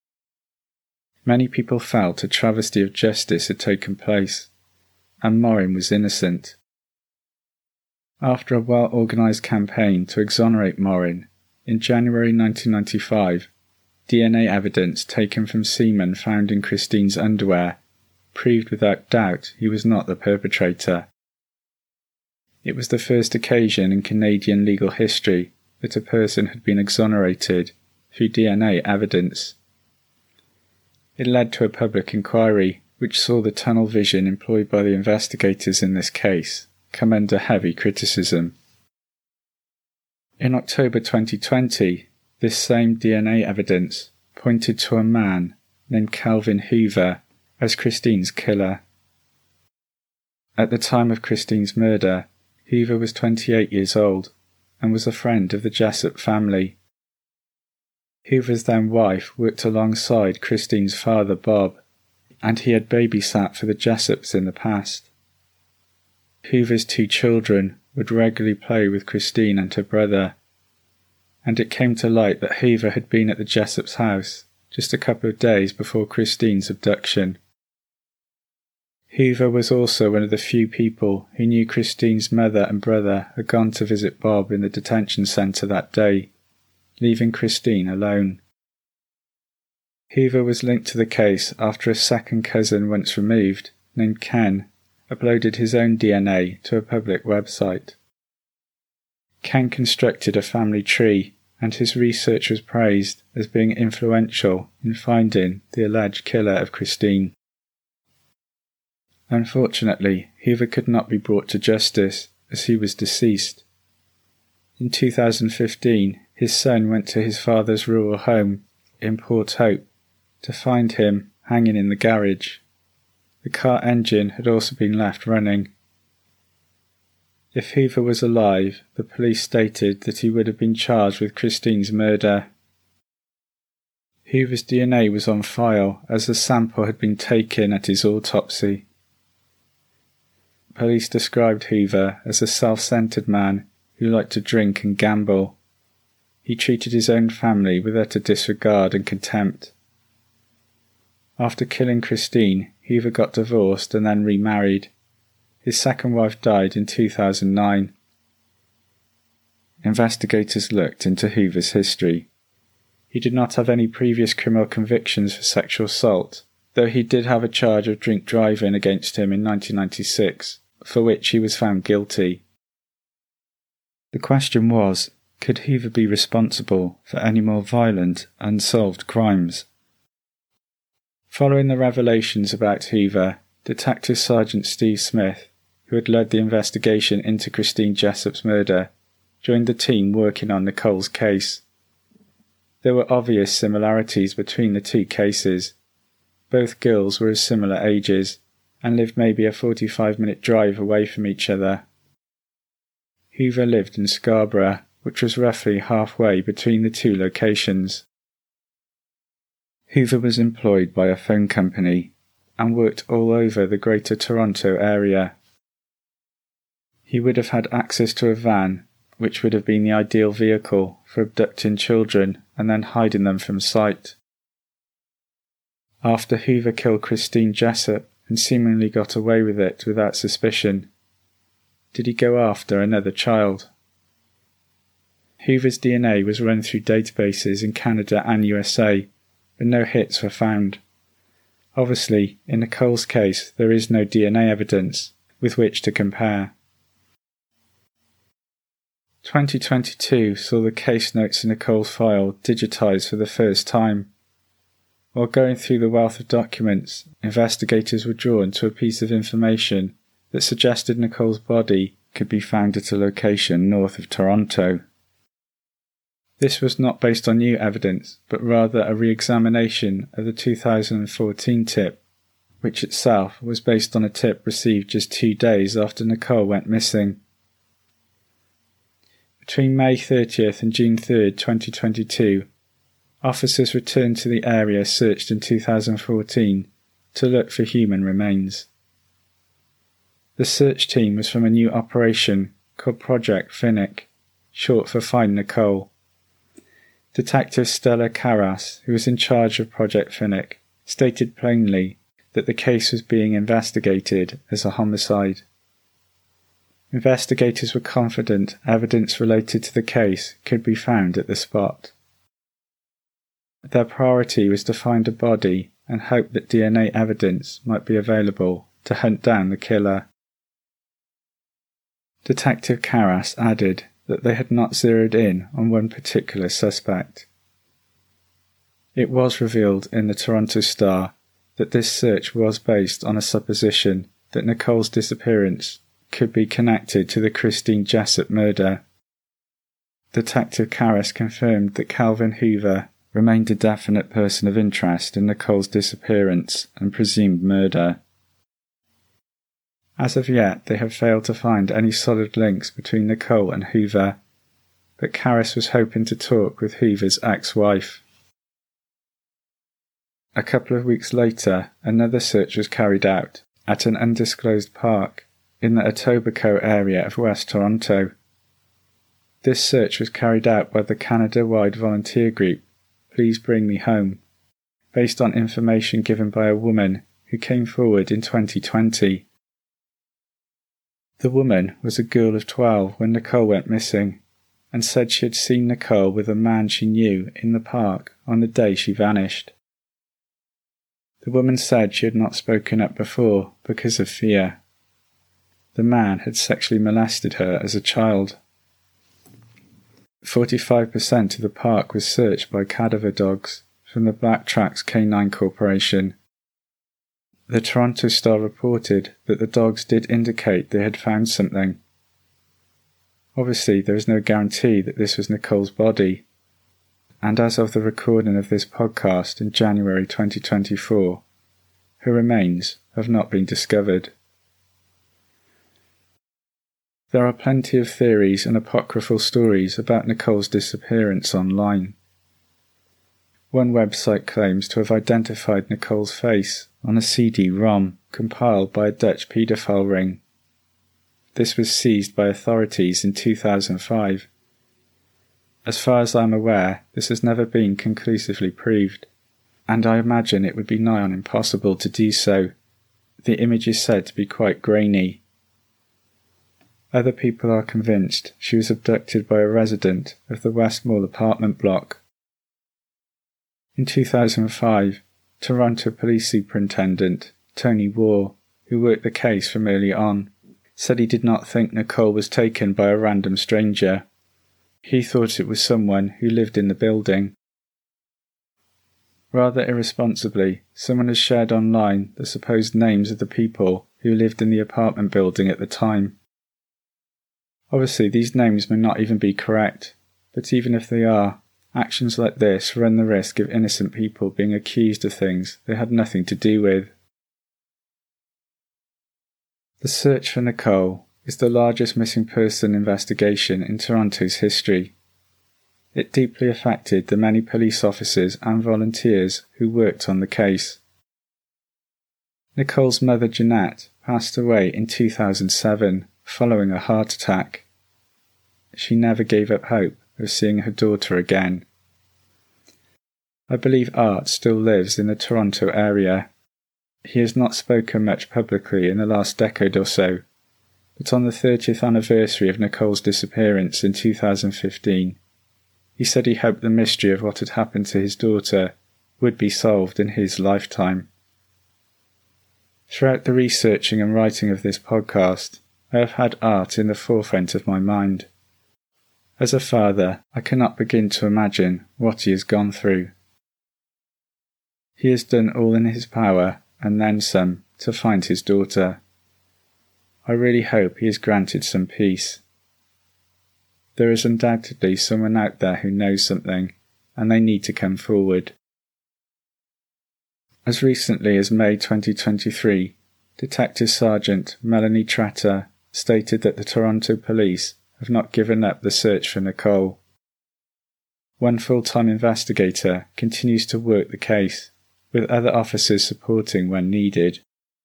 Many people felt a travesty of justice had taken place, and Morin was innocent. After a well-organised campaign to exonerate Morin, in January nineteen ninety-five, D N A evidence taken from semen found in Christine's underwear proved without doubt he was not the perpetrator. It was the first occasion in Canadian legal history that a person had been exonerated through D N A evidence. It led to a public inquiry which saw the tunnel vision employed by the investigators in this case come under heavy criticism. In October twenty twenty, this same D N A evidence pointed to a man named Calvin Hoover as Christine's killer. At the time of Christine's murder, Hoover was twenty-eight years old and was a friend of the Jessup family. Hoover's then wife worked alongside Christine's father Bob, and he had babysat for the Jessups in the past. Hoover's two children would regularly play with Christine and her brother, and it came to light that Hoover had been at the Jessop's house just a couple of days before Christine's abduction. Hoover was also one of the few people who knew Christine's mother and brother had gone to visit Bob in the detention centre that day, leaving Christine alone. Hoover was linked to the case after a second cousin once removed, named Ken, uploaded his own D N A to a public website. Ken constructed a family tree, and his research was praised as being influential in finding the alleged killer of Christine. Unfortunately, Hoover could not be brought to justice as he was deceased. In two thousand fifteen, his son went to his father's rural home in Port Hope to find him hanging in the garage. The car engine had also been left running. If Hoover was alive, the police stated that he would have been charged with Christine's murder. Hoover's D N A was on file as a sample had been taken at his autopsy. Police described Hoover as a self-centered man who liked to drink and gamble. He treated his own family with utter disregard and contempt. After killing Christine, Hoover got divorced and then remarried. His second wife died in two thousand nine. Investigators looked into Hoover's history. He did not have any previous criminal convictions for sexual assault, though he did have a charge of drink driving against him in nineteen ninety-six, for which he was found guilty. The question was, could Hoover be responsible for any more violent, unsolved crimes? Following the revelations about Hoover, Detective Sergeant Steve Smith, who had led the investigation into Christine Jessop's murder, joined the team working on Nicole's case. There were obvious similarities between the two cases. Both girls were of similar ages, and lived maybe a forty-five minute drive away from each other. Hoover lived in Scarborough, which was roughly halfway between the two locations. Hoover was employed by a phone company and worked all over the Greater Toronto area. He would have had access to a van, which would have been the ideal vehicle for abducting children and then hiding them from sight. After Hoover killed Christine Jessop and seemingly got away with it without suspicion, did he go after another child? Hoover's D N A was run through databases in Canada and U S A, but no hits were found. Obviously, in Nicole's case, there is no D N A evidence with which to compare. twenty twenty-two saw the case notes in Nicole's file digitised for the first time. While going through the wealth of documents, investigators were drawn to a piece of information that suggested Nicole's body could be found at a location north of Toronto. This was not based on new evidence, but rather a re-examination of the two thousand fourteen tip, which itself was based on a tip received just two days after Nicole went missing. Between May thirtieth and June third, twenty twenty-two, officers returned to the area searched in two thousand fourteen to look for human remains. The search team was from a new operation called Project Finnick, short for Find Nicole. Detective Stella Carras, who was in charge of Project Finnick, stated plainly that the case was being investigated as a homicide. Investigators were confident evidence related to the case could be found at the spot. Their priority was to find a body and hope that D N A evidence might be available to hunt down the killer. Detective Carras added that they had not zeroed in on one particular suspect. It was revealed in the Toronto Star that this search was based on a supposition that Nicole's disappearance could be connected to the Christine Jessop murder. Detective Carras confirmed that Calvin Hoover remained a definite person of interest in Nicole's disappearance and presumed murder. As of yet, they have failed to find any solid links between Nicole and Hoover, but Carras was hoping to talk with Hoover's ex-wife. A couple of weeks later, another search was carried out at an undisclosed park in the Etobicoke area of West Toronto. This search was carried out by the Canada-wide volunteer group Please Bring Me Home, based on information given by a woman who came forward in twenty twenty. The woman was a girl of twelve when Nicole went missing, and said she had seen Nicole with a man she knew in the park on the day she vanished. The woman said she had not spoken up before because of fear. The man had sexually molested her as a child. forty-five percent of the park was searched by cadaver dogs from the Black Tracks Canine Corporation. The Toronto Star reported that the dogs did indicate they had found something. Obviously, there is no guarantee that this was Nicole's body, and as of the recording of this podcast in January twenty twenty-four, her remains have not been discovered. There are plenty of theories and apocryphal stories about Nicole's disappearance online. One website claims to have identified Nicole's face on a C D ROM compiled by a Dutch paedophile ring. This was seized by authorities in two thousand five. As far as I am aware, this has never been conclusively proved, and I imagine it would be nigh on impossible to do so. The image is said to be quite grainy. Other people are convinced she was abducted by a resident of the Westmall apartment block. In two thousand five, Toronto Police Superintendent Tony Waugh, who worked the case from early on, said he did not think Nicole was taken by a random stranger. He thought it was someone who lived in the building. Rather irresponsibly, someone has shared online the supposed names of the people who lived in the apartment building at the time. Obviously, these names may not even be correct, but even if they are, actions like this run the risk of innocent people being accused of things they had nothing to do with. The search for Nicole is the largest missing person investigation in Toronto's history. It deeply affected the many police officers and volunteers who worked on the case. Nicole's mother Jeanette passed away in two thousand seven following a heart attack. She never gave up hope of seeing her daughter again. I believe Art still lives in the Toronto area. He has not spoken much publicly in the last decade or so, but on the thirtieth anniversary of Nicole's disappearance in two thousand fifteen, he said he hoped the mystery of what had happened to his daughter would be solved in his lifetime. Throughout the researching and writing of this podcast, I have had Art in the forefront of my mind. As a father, I cannot begin to imagine what he has gone through. He has done all in his power, and then some, to find his daughter. I really hope he is granted some peace. There is undoubtedly someone out there who knows something, and they need to come forward. As recently as May twenty twenty-three, Detective Sergeant Melanie Tretter stated that the Toronto Police have not given up the search for Nicole. One full-time investigator continues to work the case, with other officers supporting when needed.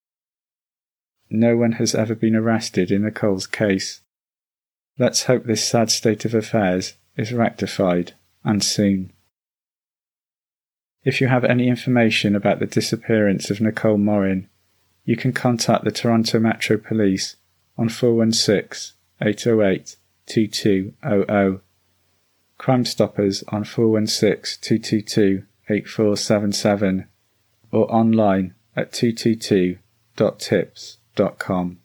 No one has ever been arrested in Nicole's case. Let's hope this sad state of affairs is rectified, and soon. If you have any information about the disappearance of Nicole Morin, you can contact the Toronto Metro Police on four one six, eight oh eight, two two zero zero, Crime Stoppers on four one six, two two two, eight four seven seven, or online at two two two dot tips dot com.